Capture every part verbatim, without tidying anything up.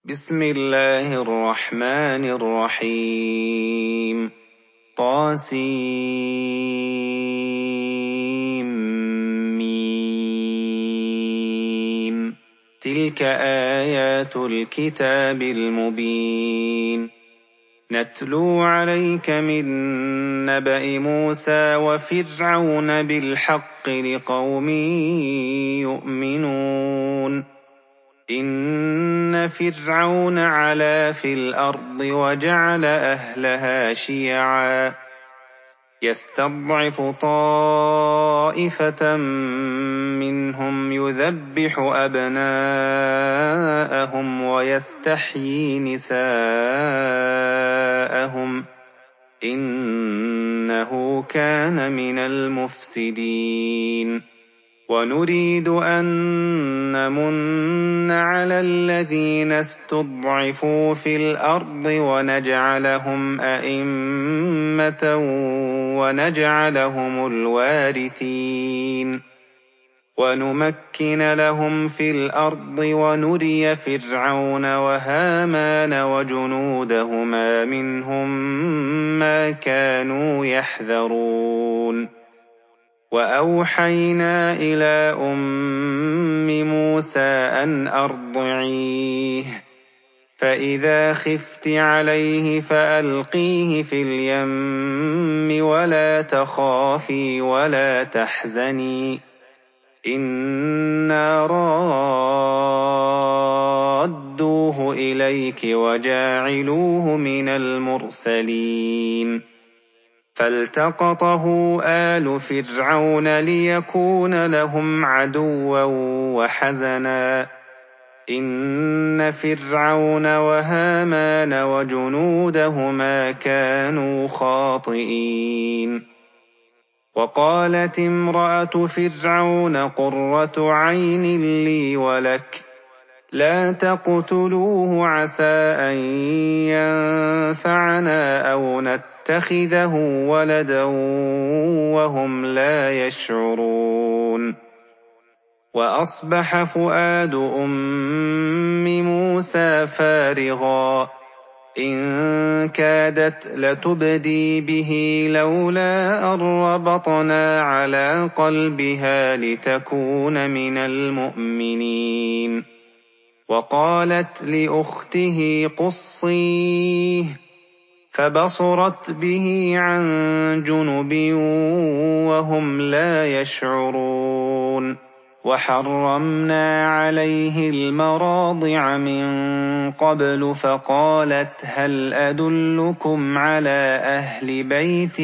بسم الله الرحمن الرحيم طاسيم تلك آيات الكتاب المبين نتلو عليك من نبأ موسى وفرعون بالحق لقوم يؤمنون إن فرعون علا في الأرض وجعل أهلها شيعا يستضعف طائفة منهم يذبح أبناءهم ويستحيي نساءهم إنه كان من المفسدين ونريد أن نمن على الذين استضعفوا في الأرض ونجعلهم أئمة ونجعلهم الوارثين ونمكن لهم في الأرض ونري فرعون وهامان وجنودهما منهم ما كانوا يحذرون وأوحينا إلى أم موسى أن أرضعيه فإذا خفت عليه فألقيه في اليم ولا تخافي ولا تحزني إنا رادوه إليك وجاعلوه من المرسلين فالتقطه آل فرعون ليكون لهم عدوا وحزنا إن فرعون وهامان وجنودهما كانوا خاطئين وقالت امرأة فرعون قرة عين لي ولك لا تقتلوه عسى أن ينفعنا أو نتخذه ولدا وهم لا يشعرون وأصبح فؤاد أم موسى فارغا إن كادت لتبدي به لولا أن ربطنا على قلبها لتكون من المؤمنين وقالت لأخته قصيه فبصرت به عن جنب وهم لا يشعرون وحرمنا عليه المراضع من قبل فقالت هل أدلكم على أهل بيت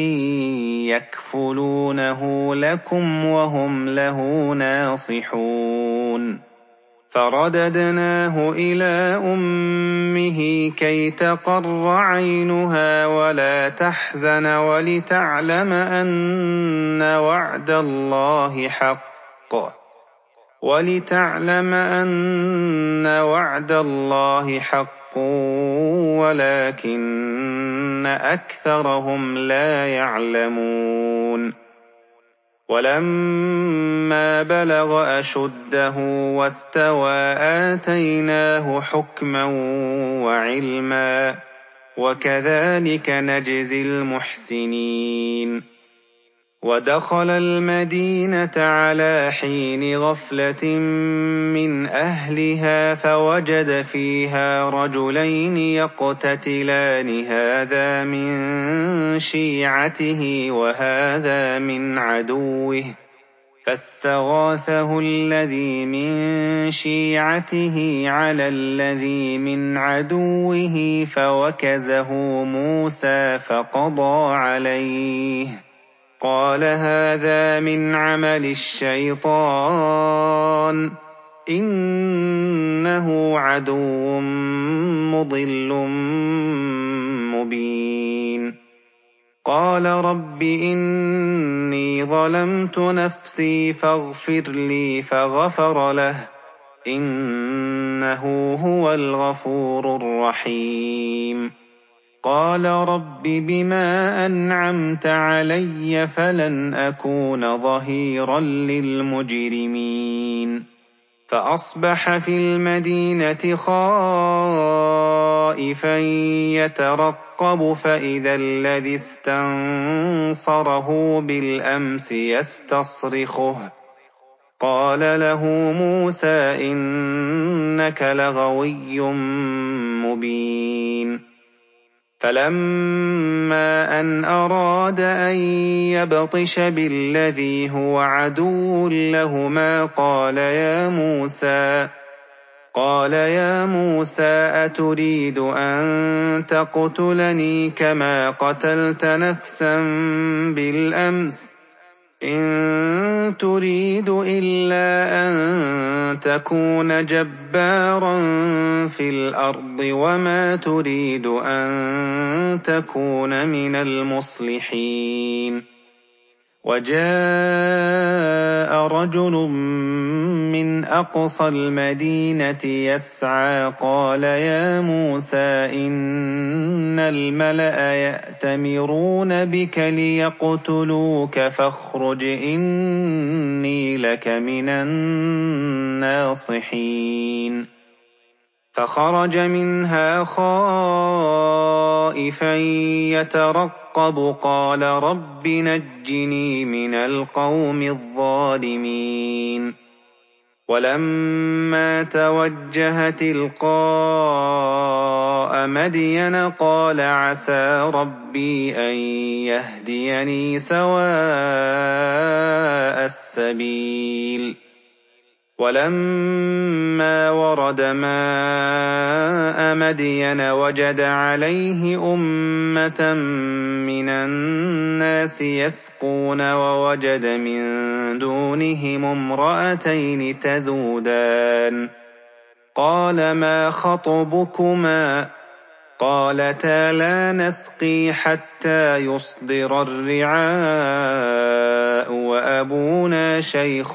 يكفلونه لكم وهم له ناصحون فرددناه إلى أمه كي تقر عينها ولا تحزن ولتعلم أن وعد الله حق ولتعلم أن وعد الله حق ولكن أكثرهم لا يعلمون ولما بلغ أشده واستوى آتيناه حكما وعلما وكذلك نجزي المحسنين ودخل المدينة على حين غفلة من أهلها فوجد فيها رجلين يقتتلان هذا من شيعته وهذا من عدوه فاستغاثه الذي من شيعته على الذي من عدوه فوكزه موسى فقضى عليه قال هذا من عمل الشيطان إنه عدو مضل مبين قال رب إني ظلمت نفسي فاغفر لي فغفر له إنه هو الغفور الرحيم قال رب بما أنعمت علي فلن أكون ظهيرا للمجرمين فأصبح في المدينة خائفا خائفا يترقب فإذا الذي استنصره بالأمس يستصرخه قال له موسى إنك لغوي مبين فلما أن أراد أن يبطش بالذي هو عدو لهما قال يا موسى قال يا موسى أتريد أن تقتلني كما قتلت نفسا بالأمس إن تريد إلا أن تكون جبارا في الأرض وما تريد أن تكون من المصلحين وجاء رجل من أقصى المدينة يسعى قال يا موسى إن الملأ يأتمرون بك ليقتلوك فاخرج إني لك من الناصحين فخرج منها خائفا يترقب قال رب نجني من القوم الظالمين ولما توجه تلقاء مدين قال عسى ربي أن يهديني سواء السبيل ولما ورد ماء مدين وجد عليه أمة من الناس يسقون ووجد من دونهم امرأتين تذودان قال ما خطبكما قالتا لا نسقي حتى يصدر الرعاء وأبونا شيخ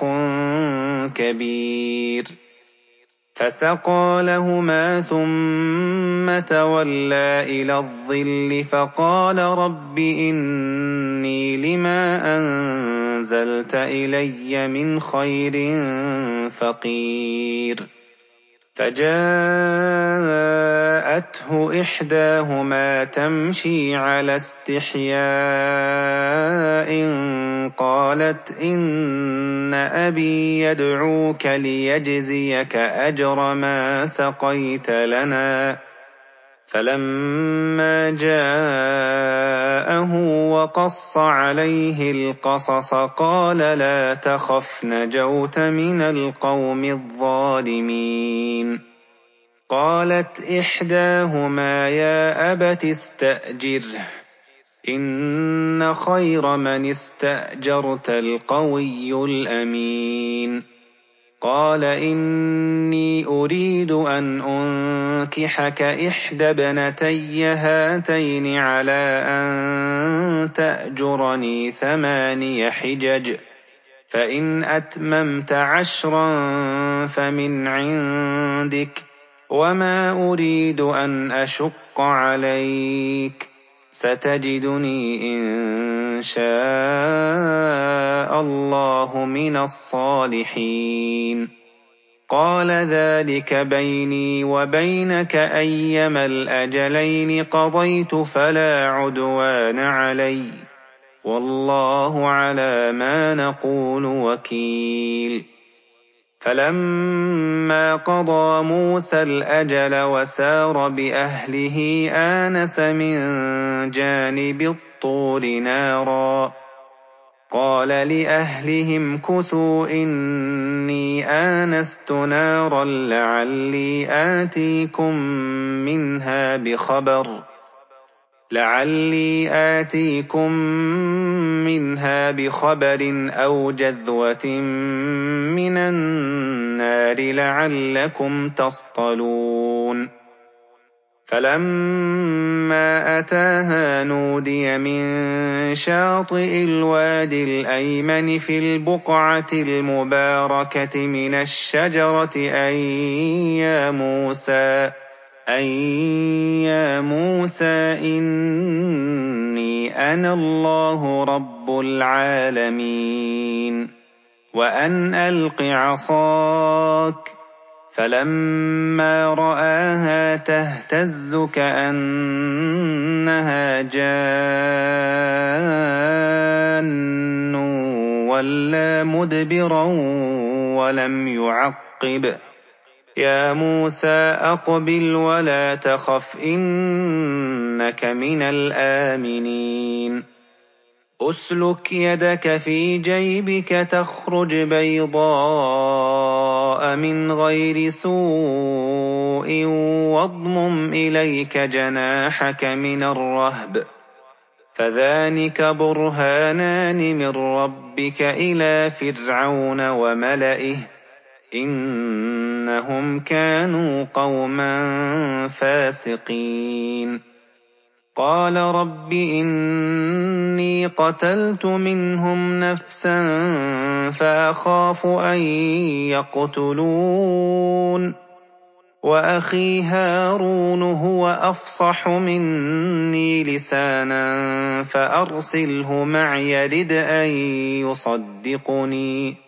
كبير فسقى لهما ثم تولى إلى الظل فقال رب إني لما أنزلت إلي من خير فقير فجاءته إحداهما تمشي على استحياء قالت إن أبي يدعوك ليجزيك أجر ما سقيت لنا فلما جاءه وقص عليه القصص قال لا تخف نجوت من القوم الظالمين قالت إحداهما يا أبت استأجره إن خير من استأجرت القوي الأمين قال إني أريد أن أنكحك إحدى ابنتي هاتين على أن تأجرني ثماني حجج فإن أتممت عشرا فمن عندك وما أريد أن أشق عليك ستجدني إن شاء الله من الصالحين قال ذلك بيني وبينك أيما الأجلين قضيت فلا عدوان علي والله على ما نقول وكيل فلما قضى موسى الأجل وسار بأهله آنس من جانب الطور نارا قال لأهلهم كثوا إني آنست نارا لعلي آتيكم منها بخبر لعلي آتيكم منها بخبر أو جذوة من النار لعلكم تصطلون فلما أتاها نودي من شاطئ الوادي الأيمن في البقعة المباركة من الشجرة أن يا موسى أن يا موسى إني أنا الله رب العالمين وأن ألق عصاك فَلَمَّا رَآهَا تَهْتَزُّ كَأَنَّهَا جَانٌّ وَلَّىٰ مُدْبِرًا وَلَمْ يُعَقِّبْ. يَا مُوسَىٰ أَقْبِلْ وَلَا تَخَفْ إِنَّكَ مِنَ الْآمِنِينَ أُسْلُكْ يَدَكَ فِي جَيْبِكَ تَخْرُجْ بَيْضَاءَ مِنْ غَيْرِ سُوءٍ وَاضْمُمْ إِلَيْكَ جَنَاحَكَ مِنَ الرَّهْبِ ۖ فَذَانِكَ بُرْهَانَانِ مِن رَّبِّكَ إِلَىٰ فِرْعَوْنَ وَمَلَئِهِ ۖ إِنَّهُمْ كَانُوا قَوْمًا فَاسِقِينَ قَالَ رَبِّ إِنِّي قَتَلْتُ مِنْهُمْ نَفْسًا فَأَخَافُ أَن يَقْتُلُونِ وَأَخِي هَارُونُ هُوَ أَفْصَحُ مِنِّي لِسَانًا فَأَرْسِلْهُ مَعِيَ رِدْءًا أَن يُصَدِّقُنِي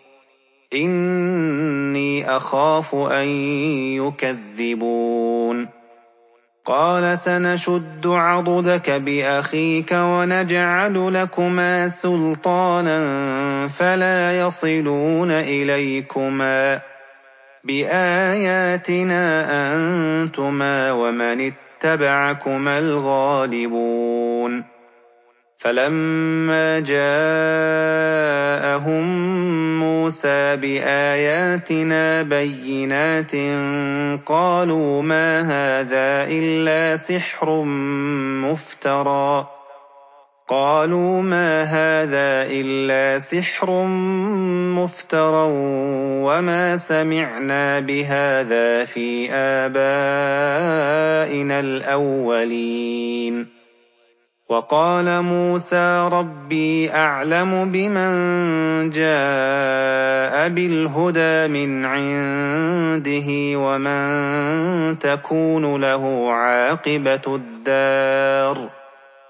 إِنِّي أَخَافُ أَن يُكَذِّبُونِ قَالَ سَنَشُدُّ عَضُدَكَ بِأَخِيكَ وَنَجْعَلُ لَكُمَا سُلْطَانًا فَلَا يَصِلُونَ إِلَيْكُمَا ۚ بِآيَاتِنَا أَنتُمَا وَمَنِ اتَّبَعَكُمَا الْغَالِبُونَ فَلَمَّا جَاءَهُم مُّوسَىٰ بِآيَاتِنَا بَيِّنَاتٍ قَالُوا مَا هَٰذَا إِلَّا سِحْرٌ مُّفْتَرًى قَالُوا مَا هَٰذَا إِلَّا سِحْرٌ مُّفْتَرًى وَمَا سَمِعْنَا بِهَٰذَا فِي آبَائِنَا الْأَوَّلِينَ وَقَالَ مُوسَىٰ رَبِّي أَعْلَمُ بِمَن جَاءَ بِالْهُدَىٰ مِنْ عِندِهِ وَمَن تَكُونُ لَهُ عَاقِبَةُ الدَّارِ ۖ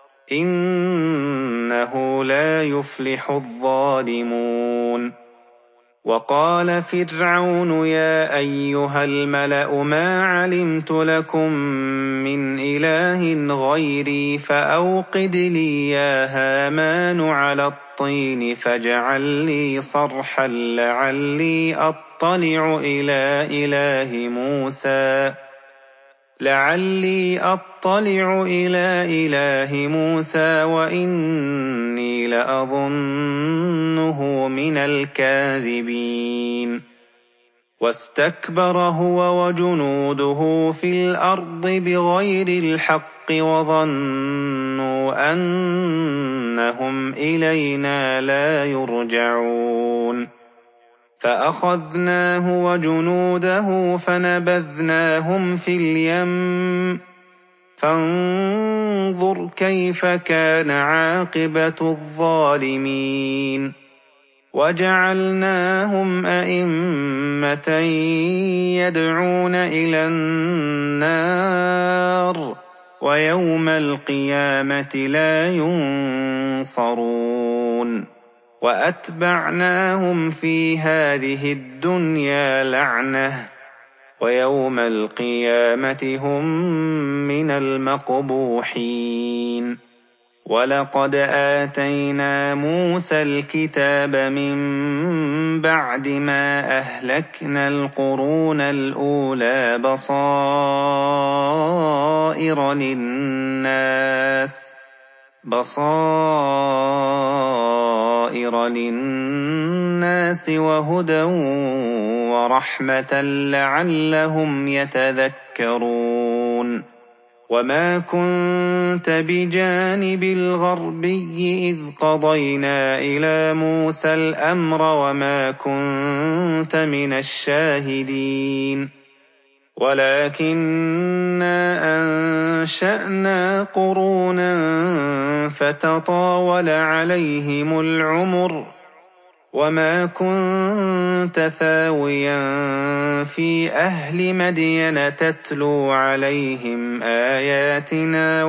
إِنَّهُ لَا يُفْلِحُ الظَّالِمُونَ وَقَالَ فِرْعَوْنُ يَا أَيُّهَا الْمَلَأُ مَا عَلِمْتُ لَكُم مِّنْ إِلَٰهٍ غَيْرِي فَأَوْقِدْ لِي يَا هَامَانُ عَلَى الطِّينِ فَاجْعَل لِّي صَرْحًا لَّعَلِّي أَطَّلِعُ إِلَىٰ إِلَٰهِ مُوسَىٰ لَعَلِّي أَطَّلِعُ إِلَىٰ إِلَٰهِ مُوسَىٰ وَإِنِّي لَأَظُنُّهُ مِنَ الْكَاذِبِينَ وَاسْتَكْبَرَ هُوَ وَجُنُودُهُ فِي الْأَرْضِ بِغَيْرِ الْحَقِّ وَظَنُّوا أَنَّهُمْ إِلَيْنَا لَا يُرْجَعُونَ فَأَخَذْنَاهُ وَجُنُودَهُ فَنَبَذْنَاهُمْ فِي الْيَمِّ فَانظُرْ كَيْفَ كَانَ عَاقِبَةُ الظَّالِمِينَ وَجَعَلْنَاهُمْ أَئِمَّةً يَدْعُونَ إِلَى النَّارِ وَيَوْمَ الْقِيَامَةِ لَا يُنصَرُونَ وَأَتْبَعْنَاهُمْ فِي هَٰذِهِ الدُّنْيَا لَعْنَةً وَيَوْمَ الْقِيَامَةِ هُم مِّنَ الْمَقْبُوحِينَ وَلَقَدْ آتَيْنَا مُوسَى الْكِتَابَ مِن بَعْدِ مَا أَهْلَكْنَا الْقُرُونَ الْأُولَىٰ بَصَائِرَ لِلنَّاسِ بَصَائِرَ لِلنَّاسِ وَهُدًى وَرَحْمَةً لَّعَلَّهُمْ يَتَذَكَّرُونَ وَمَا كُنتَ بِجَانِبِ الْغَرْبِيِّ إِذْ قَضَيْنَا إِلَىٰ مُوسَى الْأَمْرَ وَمَا كُنتَ مِنَ الشَّاهِدِينَ وَلَٰكِنَّا أَنشَأْنَا قُرُونًا فَتَطَاوَلَ عَلَيْهِمُ الْعُمُرُ وَمَا كُنتَ ثَاوِيًا فِي أَهْلِ مَدْيَنَ تَتْلُو عَلَيْهِمْ آيَاتِنَا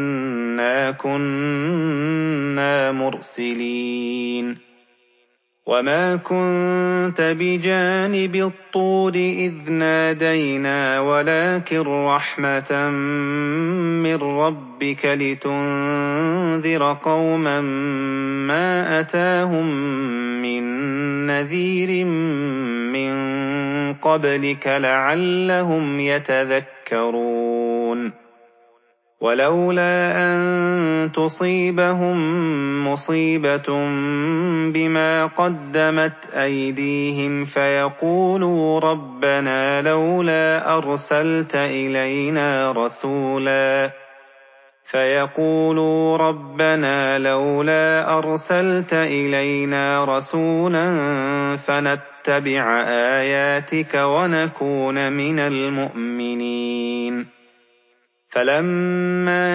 وَلَٰكِنَّا كُنَّا مُرْسِلِينَ وَمَا كُنتَ بِجَانِبِ الطُّورِ إِذْ نَادَيْنَا وَلَٰكِن رَّحْمَةً مِّن رَّبِّكَ لِتُنذِرَ قَوْمًا مَّا أَتَاهُم مِّن نَّذِيرٍ مِّن قَبْلِكَ لَعَلَّهُمْ يَتَذَكَّرُونَ وَلَوْلَا أَن تُصِيبَهُم مُّصِيبَةٌ بِمَا قَدَّمَتْ أَيْدِيهِمْ فَيَقُولُوا رَبَّنَا لَوْلَا أَرْسَلْتَ إِلَيْنَا رَسُولًا فَيَقُولُوا رَبَّنَا لَوْلَا أَرْسَلْتَ إِلَيْنَا رَسُولًا فَنَتَّبِعَ آيَاتِكَ وَنَكُونَ مِنَ الْمُؤْمِنِينَ فَلَمَّا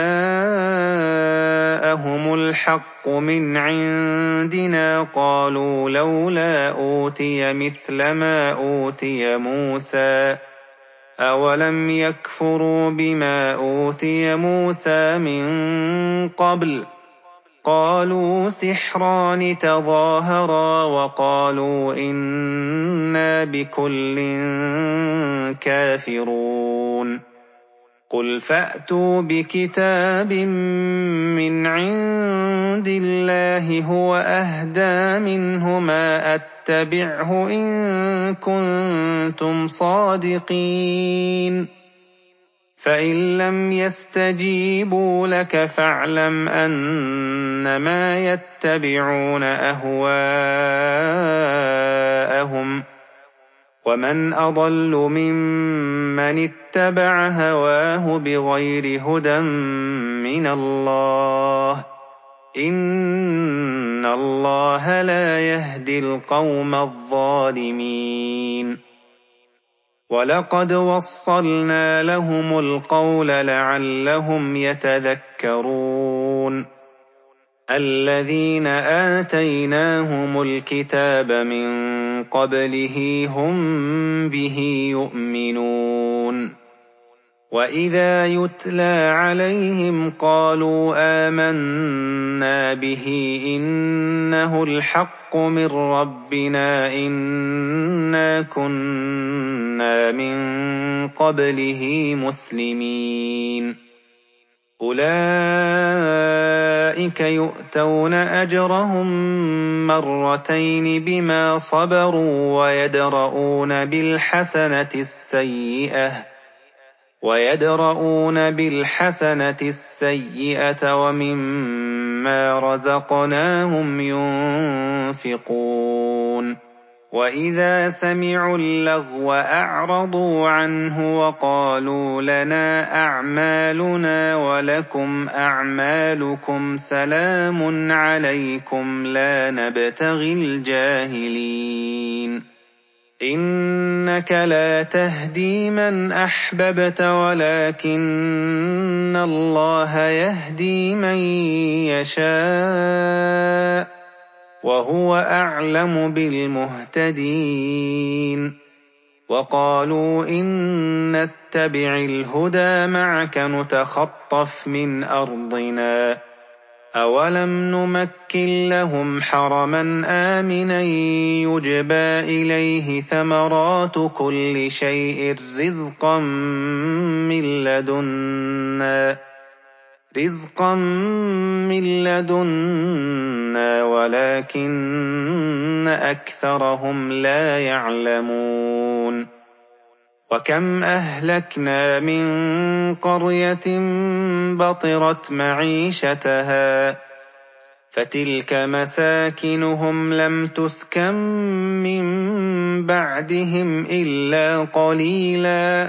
جَاءَهُمُ الْحَقُّ مِنْ عِندِنَا قَالُوا لَوْلَا أُوتِيَ مِثْلَ مَا أُوتِيَ مُوسَىٰ ۚ أَوَلَمْ يَكْفُرُوا بِمَا أُوتِيَ مُوسَىٰ مِن قَبْلُ ۖ قَالُوا سِحْرَانِ تَظَاهَرَا وَقَالُوا إِنَّا بِكُلٍّ كَافِرُونَ قُلْ فَأْتُوا بِكِتَابٍ مِّنْ عِندِ اللَّهِ هُوَ أَهْدَىٰ مِنْهُمَا أَتَّبِعْهُ إِن كُنتُمْ صَادِقِينَ فَإِن لَّمْ يَسْتَجِيبُوا لَكَ فَاعْلَمْ أَنَّمَا يَتَّبِعُونَ أَهْوَاءَهُمْ ۚ وَمَنْ أَضَلُّ مِمَّنِ اتَّبَعَ هَوَاهُ بِغَيْرِ هُدًى مِّنَ اللَّهِ ۚ إِنَّ اللَّهَ لَا يَهْدِي الْقَوْمَ الظَّالِمِينَ وَلَقَدْ وَصَّلْنَا لَهُمُ الْقَوْلَ لَعَلَّهُمْ يَتَذَكَّرُونَ الَّذِينَ آتَيْنَاهُمُ الْكِتَابَ مِن قَبْلِهِ هُم بِهِ يُؤْمِنُونَ وَإِذَا يُتْلَىٰ عَلَيْهِمْ قَالُوا آمَنَّا بِهِ إِنَّهُ الْحَقُّ مِن رَّبِّنَا إِنَّا كُنَّا مِن قَبْلِهِ مُسْلِمِينَ أُولَٰئِكَ يُؤْتَوْنَ أَجْرَهُم مَّرَّتَيْنِ بِمَا صَبَرُوا وَيَدْرَءُونَ بِالْحَسَنَةِ السَّيِّئَةَ وَمِمَّا رَزَقْنَاهُمْ يُنفِقُونَ وَإِذَا سَمِعُوا اللَّغْوَ أَعْرَضُوا عَنْهُ وَقَالُوا لَنَا أَعْمَالُنَا وَلَكُمْ أَعْمَالُكُمْ سَلَامٌ عَلَيْكُمْ لَا نَبْتَغِي الْجَاهِلِينَ إِنَّكَ لَا تَهْدِي مَنْ أَحْبَبْتَ وَلَٰكِنَّ اللَّهَ يَهْدِي مَن يَشَاءُ ۚ وَهُوَ أَعْلَمُ بِالْمُهْتَدِينَ وَقَالُوا إِن نَّتَّبِعِ الْهُدَىٰ مَعَكَ نُتَخَطَّفْ مِنْ أَرْضِنَا ۚ أَوَلَمْ نُمَكِّن لَّهُمْ حَرَمًا آمِنًا يُجْبَىٰ إِلَيْهِ ثَمَرَاتُ كُلِّ شَيْءٍ رِّزْقًا مِّن لَّدُنَّا وَلَٰكِنَّ أَكْثَرَهُمْ لَا يَعْلَمُونَ وَكَمْ أَهْلَكْنَا مِن قَرْيَةٍ بَطِرَتْ مَعِيشَتَهَا فَتِلْكَ مَسَاكِنُهُمْ لَمْ تُسْكَن مِّن بَعْدِهِمْ إِلَّا قَلِيلًا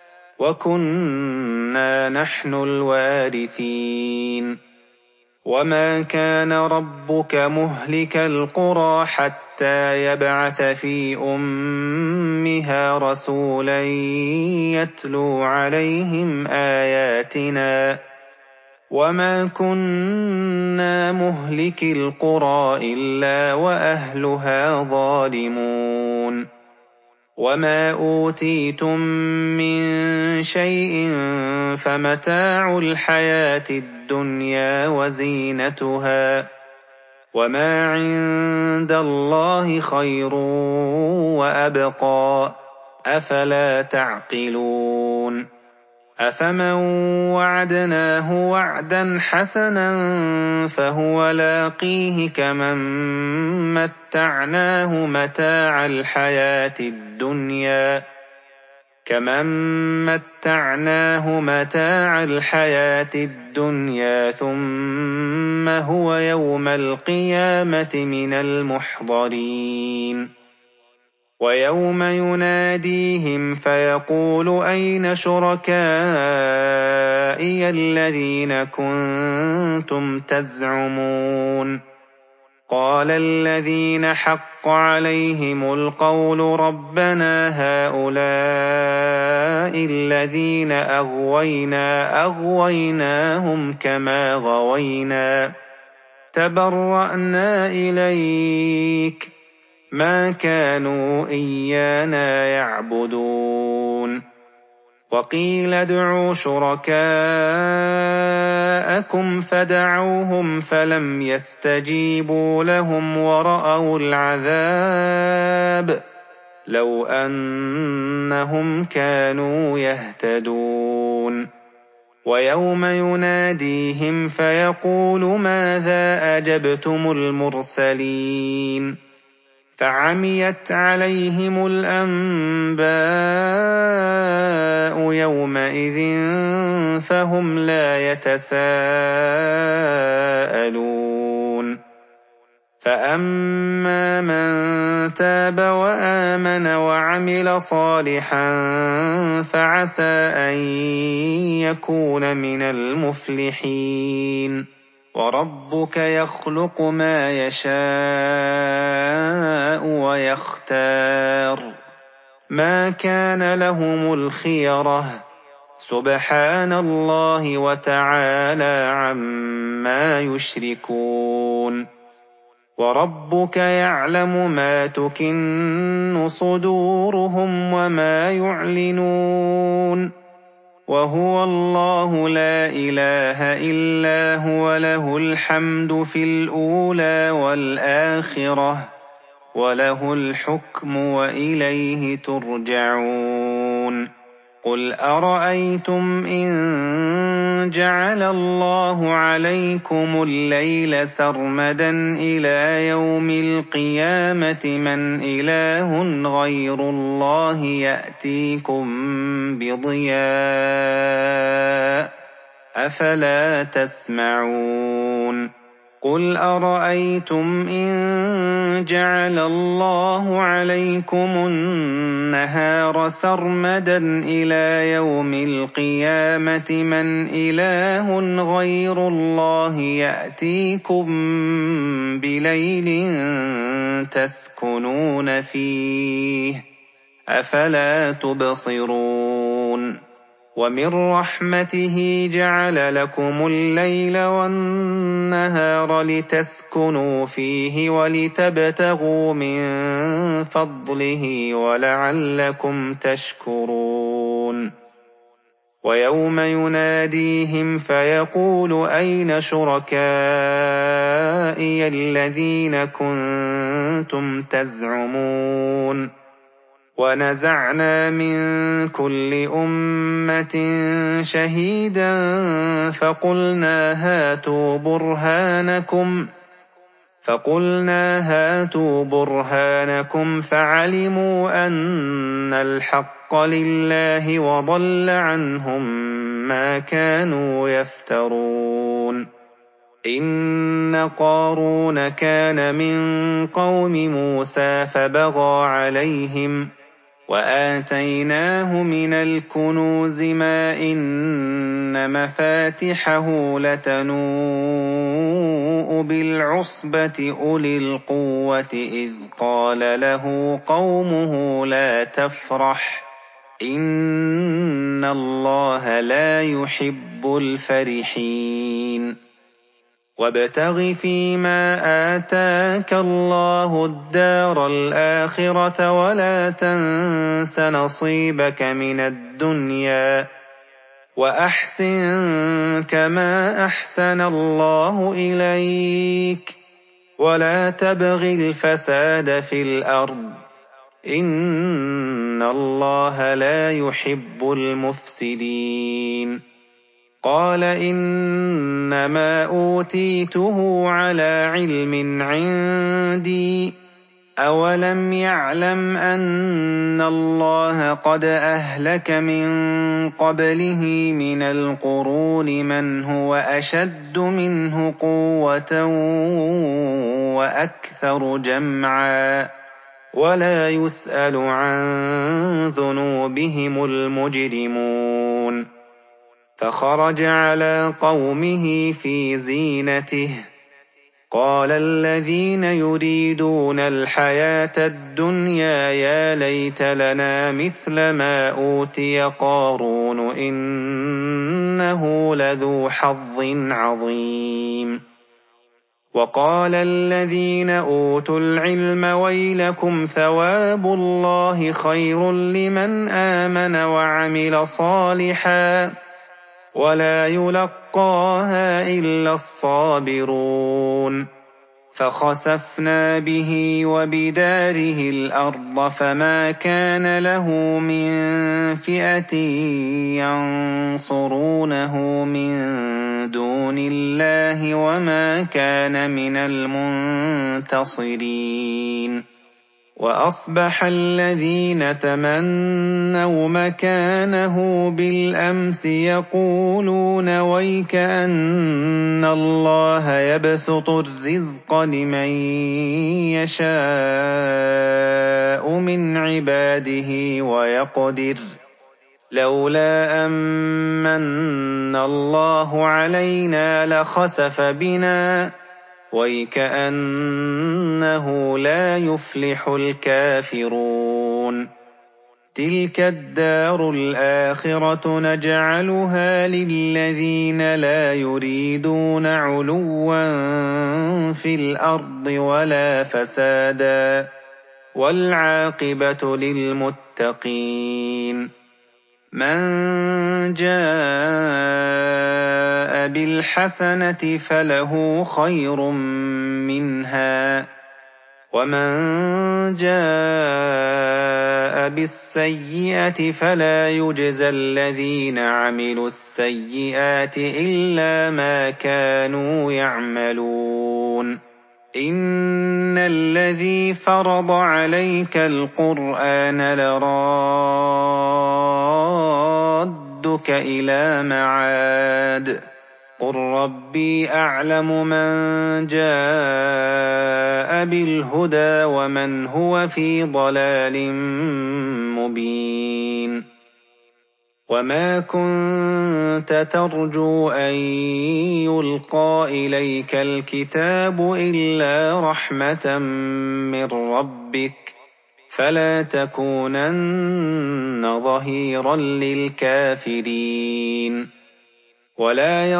وَكُنَّا نَحْنُ الْوَارِثِينَ وَمَا كَانَ رَبُّكَ مُهْلِكَ الْقُرَىٰ حَتَّىٰ يَبْعَثَ فِي أُمِّهَا رَسُولًا يَتْلُو عَلَيْهِمْ آيَاتِنَا ۚ وَمَا كُنَّا مُهْلِكِي الْقُرَىٰ إِلَّا وَأَهْلُهَا ظَالِمُونَ وَمَا أُوتِيتُم مِّن شَيْءٍ فَمَتَاعُ الْحَيَاةِ الدُّنْيَا وَزِينَتُهَا ۚ وَمَا عِندَ اللَّهِ خَيْرٌ وَأَبْقَىٰ ۚ أَفَلَا تَعْقِلُونَ أَفَمَن وَعَدْنَاهُ وَعْدًا حَسَنًا فَهُوَ لَاقِيهِ كَمَن مَّتَّعْنَاهُ مَتَاعَ الْحَيَاةِ الدُّنْيَا كَمَن مَّتَّعْنَاهُ مَتَاعَ الْحَيَاةِ الدُّنْيَا ثُمَّ هُوَ يَوْمَ الْقِيَامَةِ مِنَ الْمُحْضَرِينَ وَيَوْمَ يُنَادِيهِمْ فَيَقُولُ أَيْنَ شُرَكَائِيَ الَّذِينَ كُنتُمْ تَزْعُمُونَ قَالَ الَّذِينَ حَقَّ عَلَيْهِمُ الْقَوْلُ رَبَّنَا هَٰؤُلَاءِ الَّذِينَ أَغْوَيْنَا أَغْوَيْنَاهُمْ كَمَا غَوَيْنَا تَبَرَّأْنَا إِلَيْكَ مَا كَانُوا إِيَّانَا يَعْبُدُونَ وَقِيلَ ادْعُوا شُرَكَاءَكُمْ فَدَعَوْهُمْ فَلَمْ يَسْتَجِيبُوا لَهُمْ وَرَأَوُا الْعَذَابَ لَوْ أَنَّهُمْ كَانُوا يَهْتَدُونَ وَيَوْمَ يُنَادِيهِمْ فَيَقُولُ مَاذَا أَجَبْتُمُ الْمُرْسَلِينَ فَعَمِيَتْ عَلَيْهِمُ الْأَنبَاءُ يَوْمَئِذٍ فَهُمْ لَا يَتَسَاءَلُونَ فَأَمَّا مَن تَابَ وَآمَنَ وَعَمِلَ صَالِحًا فَعَسَىٰ أَن يَكُونَ مِنَ الْمُفْلِحِينَ وَرَبُّكَ يَخْلُقُ مَا يَشَاءُ وَيَخْتَارُ ۗ مَا كَانَ لَهُمُ الْخِيَرَةُ ۚ سُبْحَانَ اللَّهِ وَتَعَالَىٰ عَمَّا يُشْرِكُونَ وَرَبُّكَ يَعْلَمُ مَا تُكِنُّ صُدُورُهُمْ وَمَا يُعْلِنُونَ وَهُوَ اللَّهُ لَا إِلَٰهَ إِلَّا هُوَ لَهُ الْحَمْدُ فِي الْأُولَىٰ وَالْآخِرَةِ وَلَهُ الْحُكْمُ وَإِلَيْهِ تُرْجَعُونَ قُلْ أَرَأَيْتُمْ إِن جَعَلَ اللَّهُ عَلَيْكُمُ اللَّيْلَ سَرْمَدًا إِلَىٰ يَوْمِ الْقِيَامَةِ مَنْ إِلَٰهٌ غَيْرُ اللَّهِ يَأْتِيكُم بِضِيَاءٍ أَفَلَا تَسْمَعُونَ قُلْ أَرَأَيْتُمْ إِن جَعَلَ اللَّهُ عَلَيْكُمُ النَّهَارَ سَرْمَدًا إِلَىٰ يَوْمِ الْقِيَامَةِ مَنْ إِلَٰهٌ غَيْرُ اللَّهِ يَأْتِيكُم بِلَيْلٍ تَسْكُنُونَ فِيهِ ۖ أَفَلَا تُبْصِرُونَ وَمِن رَّحْمَتِهِ جَعَلَ لَكُمُ اللَّيْلَ وَالنَّهَارَ لِتَسْكُنُوا فِيهِ وَلِتَبْتَغُوا مِن فَضْلِهِ وَلَعَلَّكُمْ تَشْكُرُونَ وَيَوْمَ يُنَادِيهِمْ فَيَقُولُ أَيْنَ شُرَكَائِيَ الَّذِينَ كُنتُمْ تَزْعُمُونَ وَنَزَعْنَا مِن كُلِّ أُمَّةٍ شَهِيدًا فَقُلْنَا هَاتُوا بُرْهَانَكُمْ فَعَلِمُوا أَنَّ الْحَقَّ لِلَّهِ وَضَلَّ عَنْهُم مَّا كَانُوا يَفْتَرُونَ إِنَّ قَارُونَ كَانَ مِن قَوْمِ مُوسَىٰ فَبَغَىٰ عَلَيْهِمْ وَآتَيْنَاهُ مِنَ الْكُنُوزِ مَا إِنَّ مَفَاتِحَهُ لَتَنُوءُ بِالْعُصْبَةِ أُولِي الْقُوَّةِ إِذْ قَالَ لَهُ قَوْمُهُ لَا تَفْرَحْ إِنَّ اللَّهَ لَا يُحِبُّ الْفَرِحِينَ وَابْتَغِ فِيمَا آتَاكَ اللَّهُ الدَّارَ الْآخِرَةَ وَلَا تَنسَ نَصِيبَكَ مِنَ الدُّنْيَا وَأَحْسِن كَمَا أَحْسَنَ اللَّهُ إِلَيْكَ ولا تبغ الفساد في الأرض إن الله لا يحب المفسدين قال إنما أوتيته على علم عندي أولم يعلم أن الله قد أهلك من قبله من القرون من هو أشد منه قوة وأكثر جمعا ولا يسأل عن ذنوبهم المجرمون فخرج على قومه في زينته قال الذين يريدون الحياة الدنيا يا ليت لنا مثل ما أوتي قارون إنه لذو حظ عظيم وقال الذين أوتوا العلم ويلكم ثواب الله خير لمن آمن وعمل صالحا ولا يلقاها إلا الصابرون فخسفنا به وبداره الأرض فما كان له من فئة ينصرونه من دون الله وما كان من المنتصرين وأصبح الذين تمنوا مكانه بالأمس يقولون ويك أن الله يبسط الرزق لمن يشاء من عباده ويقدر لولا أمن الله علينا لخسف بنا ويكأنه لا يفلح الكافرون تلك الدار الآخرة نجعلها للذين لا يريدون علوا في الأرض ولا فسادا والعاقبة للمتقين من جاء بالحسنة فله خير منها ومن جاء بالسيئة فلا يجزى الذين عملوا السيئات إلا ما كانوا يعملون إن الذي فرض عليك القرآن لرادك إلى معاد قل ربي أعلم من جاء بالهدى ومن هو في ضلال مبين وما كنت ترجو أن يلقى إليك الكتاب إلا رحمة من ربك فلا تكونن ظهيرا للكافرين ولا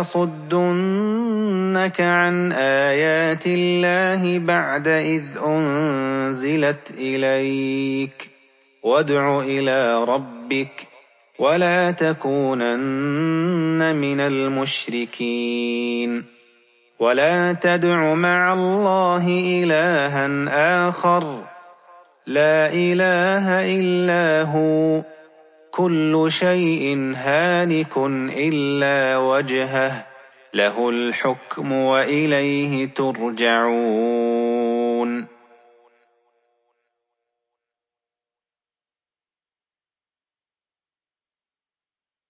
يصدنك عن آيات الله بعد إذ أنزلت إليك وادع إلى ربك ولا تكونن من المشركين ولا تدع مع الله إلها آخر لا إله إلا هو كل شيء هالك إلا وجهه له الحكم وإليه ترجعون